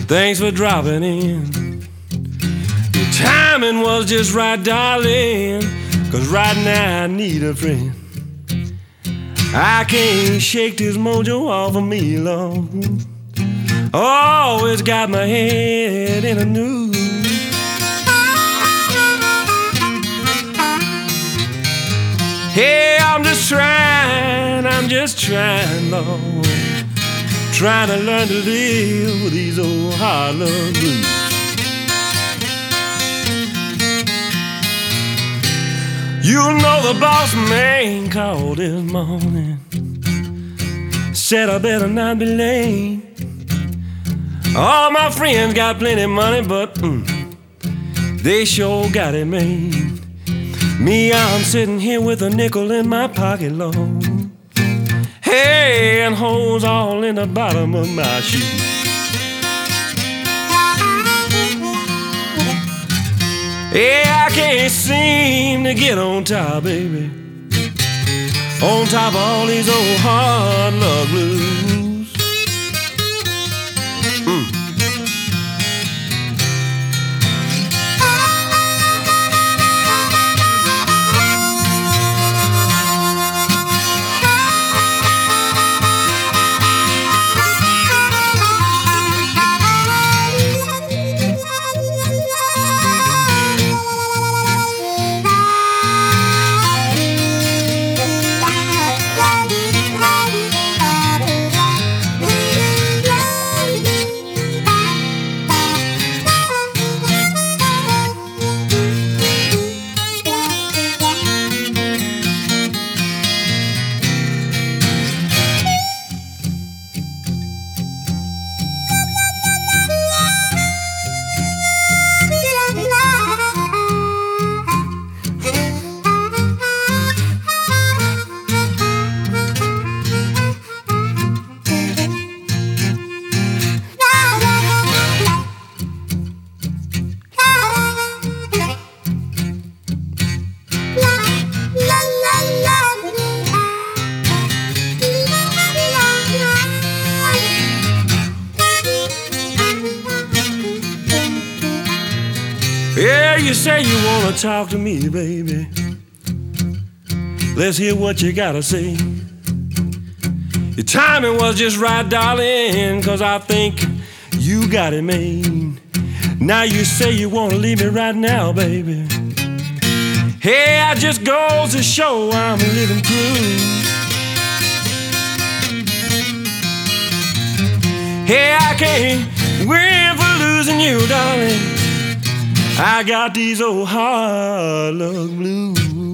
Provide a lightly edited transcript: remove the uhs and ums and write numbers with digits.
Thanks for dropping in. Your timing was just right, darling, 'cause right now I need a friend. I can't shake this mojo off of me, Lord. Always got my head in a noose. Hey, I'm just trying, Lord. Trying to learn to live with these old hard love blues. You know the boss man called this morning, said I better not be late. All my friends got plenty of money, but they sure got it made. Me, I'm sitting here with a nickel in my pocket, Lord. Hey, and holes all in the bottom of my shoe. Yeah, I can't seem to get on top, baby. On top of all these old hard luck blues. Yeah, you say you wanna talk to me, baby. Let's hear what you gotta say. Your timing was just right, darling, 'cause I think you got it made. Now you say you wanna leave me right now, baby. Hey, I just goes to show I'm a living proof. Hey, I can't win for losing you, darling. I got these old hard luck blues.